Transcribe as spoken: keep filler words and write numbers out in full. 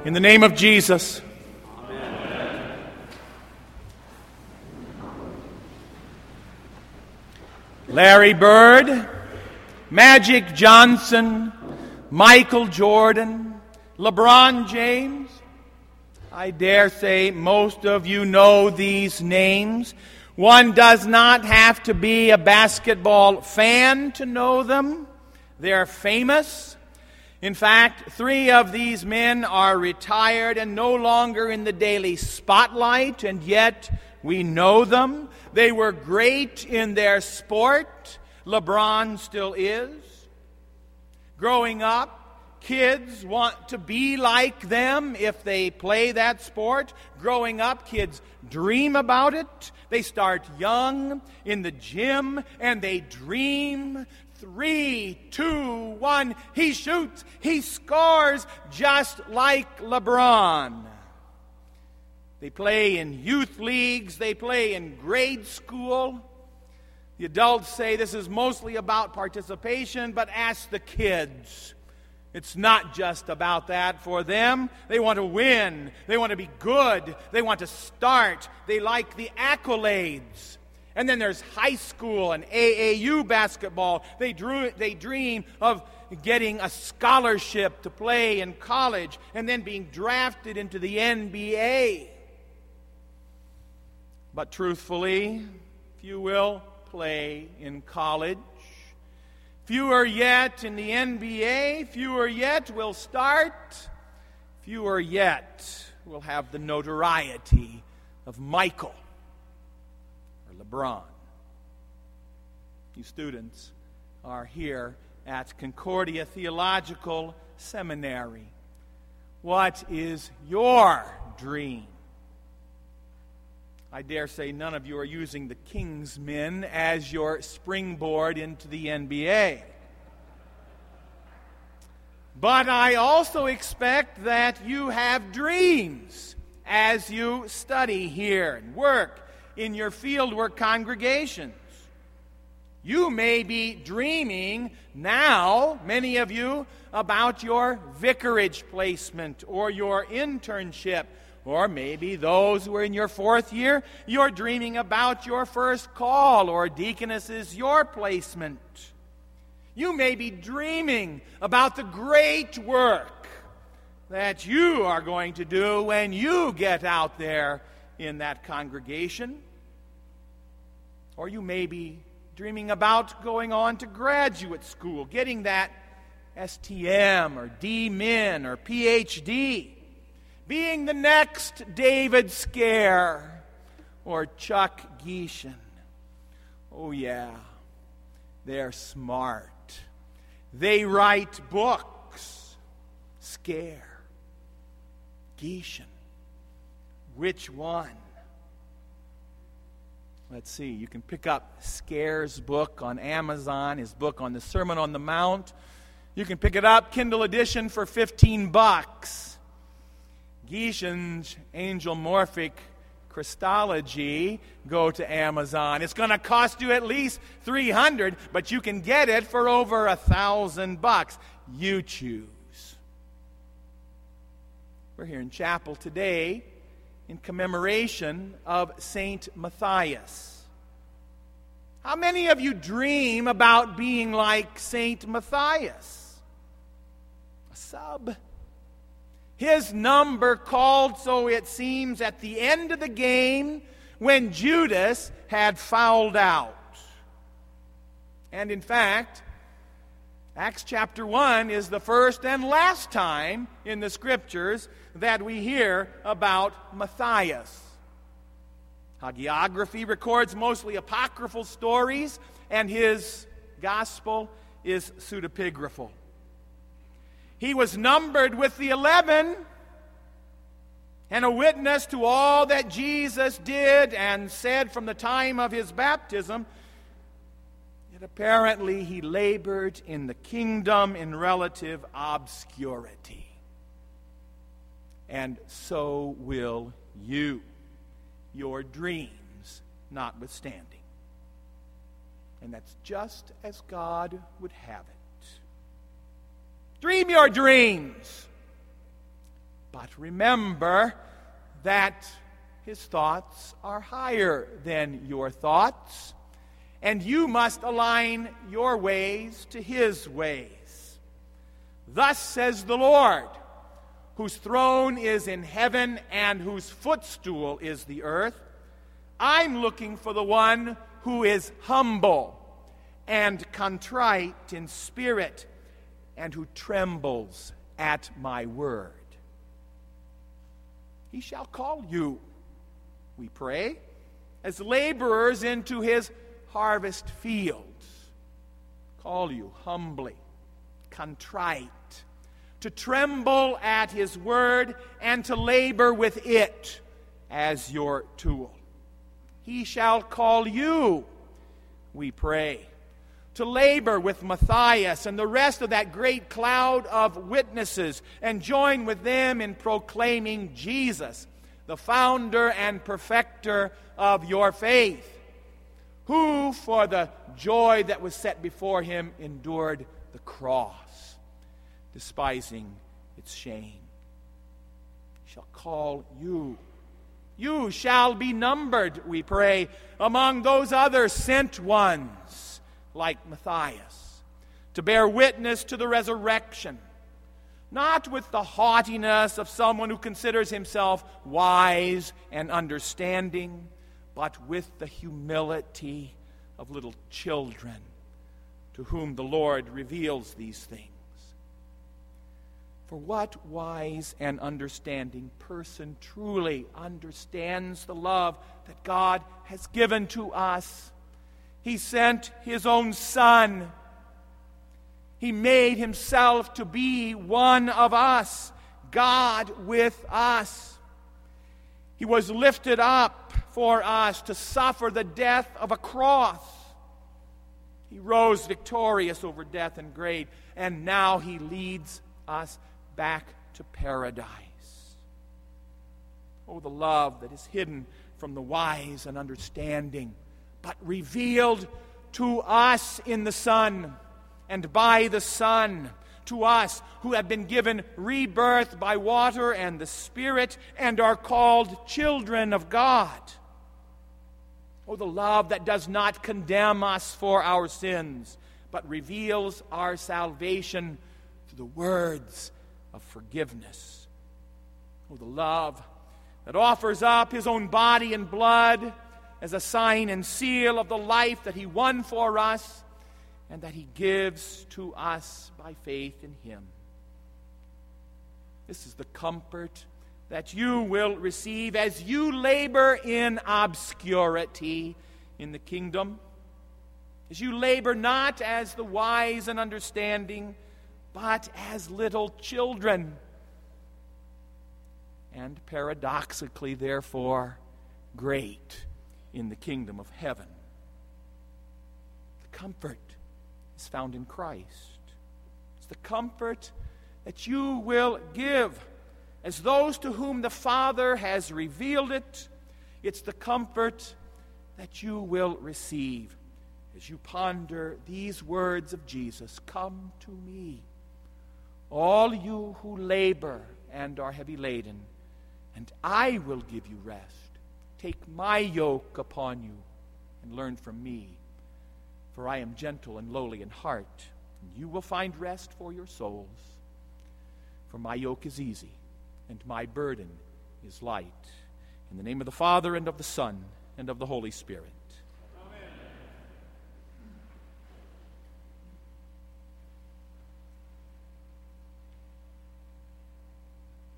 In the name of Jesus. Amen. Larry Bird, Magic Johnson, Michael Jordan, LeBron James. I dare say most of you know these names. One does not have to be a basketball fan to know them. They're famous. In fact, three of these men are retired and no longer in the daily spotlight, and yet we know them. They were great in their sport. LeBron still is. Growing up, kids want to be like them if they play that sport. Growing up, kids dream about it. They start young in the gym and they dream. Three, two, one, he shoots, he scores just like LeBron. They play in youth leagues, they play in grade school. The adults say this is mostly about participation, but ask the kids. It's not just about that for them. They want to win, they want to be good, they want to start, they like the accolades. And then there's high school and A A U basketball. They drew, they dream of getting a scholarship to play in college and then being drafted into the N B A. But truthfully, few will play in college. Fewer yet in the N B A. Fewer yet will start. Fewer yet will have the notoriety of Michael. LeBron. You students are here at Concordia Theological Seminary. What is your dream? I dare say none of you are using the King's Men as your springboard into the N B A. But I also expect that you have dreams as you study here and work in your fieldwork congregations. You may be dreaming now, many of you, about your vicarage placement or your internship, or maybe those who are in your fourth year, you're dreaming about your first call or deaconess's your placement. You may be dreaming about the great work that you are going to do when you get out there in that congregation. Or you may be dreaming about going on to graduate school, getting that S T M or D Min or P H D, being the next David Scare or Chuck Geishan. Oh yeah, they're smart. They write books. Scare, Geishan. Which one? Let's see. You can pick up Scare's book on Amazon, his book on the Sermon on the Mount. You can pick it up, Kindle edition, for fifteen bucks. Geishan's Angelomorphic Christology, go to Amazon. It's going to cost you at least three hundred dollars, but you can get it for over a thousand bucks. You choose. We're here in chapel today in commemoration of Saint Matthias. How many of you dream about being like Saint Matthias? A sub. His number called, so it seems, at the end of the game when Judas had fouled out. And in fact, Acts chapter one is the first and last time in the Scriptures that we hear about Matthias. Hagiography records mostly apocryphal stories, and his gospel is pseudepigraphal. He was numbered with the eleven and a witness to all that Jesus did and said from the time of his baptism. Yet apparently he labored in the kingdom in relative obscurity. And so will you, your dreams notwithstanding. And that's just as God would have it. Dream your dreams. But remember that his thoughts are higher than your thoughts, and you must align your ways to his ways. Thus says the Lord, whose throne is in heaven and whose footstool is the earth, I'm looking for the one who is humble and contrite in spirit and who trembles at my word. He shall call you, we pray, as laborers into his harvest fields. Call you humbly, contrite, to tremble at his word and to labor with it as your tool. He shall call you, we pray, to labor with Matthias and the rest of that great cloud of witnesses and join with them in proclaiming Jesus, the founder and perfecter of your faith, who for the joy that was set before him endured the cross, despising its shame. He shall call you. You shall be numbered, we pray, among those other sent ones, like Matthias, to bear witness to the resurrection, not with the haughtiness of someone who considers himself wise and understanding, but with the humility of little children to whom the Lord reveals these things. For what wise and understanding person truly understands the love that God has given to us? He sent his own Son. He made himself to be one of us, God with us. He was lifted up for us to suffer the death of a cross. He rose victorious over death and grave, and now he leads us back to paradise. Oh, the love that is hidden from the wise and understanding, but revealed to us in the Son, and by the Son, to us who have been given rebirth by water and the Spirit and are called children of God. Oh, the love that does not condemn us for our sins, but reveals our salvation through the words of forgiveness. Oh, the love that offers up his own body and blood as a sign and seal of the life that he won for us and that he gives to us by faith in him. This is the comfort that you will receive as you labor in obscurity in the kingdom, as you labor not as the wise and understanding, but as little children, and paradoxically, therefore, great in the kingdom of heaven. The comfort is found in Christ. It's the comfort that you will give as those to whom the Father has revealed it. It's the comfort that you will receive as you ponder these words of Jesus. Come to me, all you who labor and are heavy laden, and I will give you rest. Take my yoke upon you and learn from me, for I am gentle and lowly in heart, and you will find rest for your souls. For my yoke is easy, and my burden is light. In the name of the Father, and of the Son, and of the Holy Spirit.